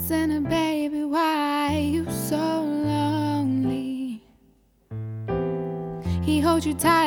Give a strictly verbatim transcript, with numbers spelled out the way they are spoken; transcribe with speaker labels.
Speaker 1: Listener, baby, why you so lonely? He holds you tight.